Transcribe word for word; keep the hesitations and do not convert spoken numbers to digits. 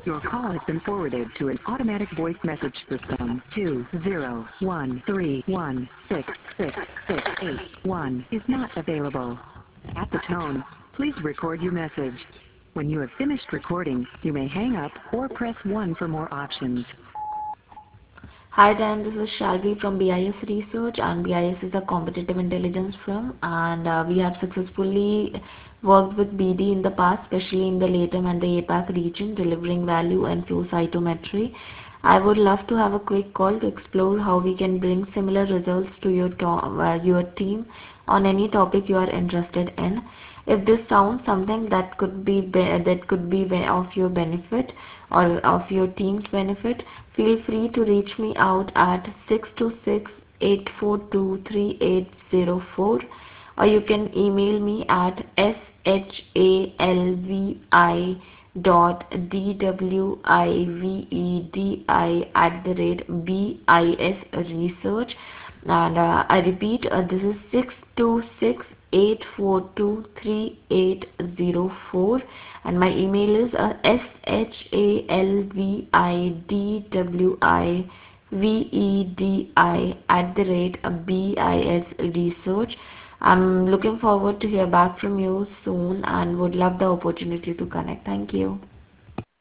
Your call has been forwarded to an automatic voice message system. two zero one three one six six six eight one is not available. At the tone, please record your message. When you have finished recording, you may hang up or press one for more options. Hi Dan, this is Shalvi from B I S Research, and B I S is a competitive intelligence firm, and uh, we have successfully worked with B D in the past, especially in the LATAM and the APAC region, delivering value and flow cytometry. I would love to have a quick call to explore how we can bring similar results to your, to uh, your team on any topic you are interested in. If this sounds something that could be, be that could be of your benefit or of your team's benefit, feel free to reach me out at six two six, eight four two, three eight zero four, or you can email me at shalvi dot dwivedi at the rate bis research. And uh, I repeat, uh, this is six two six, eight four two, three eight zero four, and my email is uh, shalvidwivedi at the rate bis research. I'm looking forward to hear back from you soon and would love the opportunity to connect. Thank you.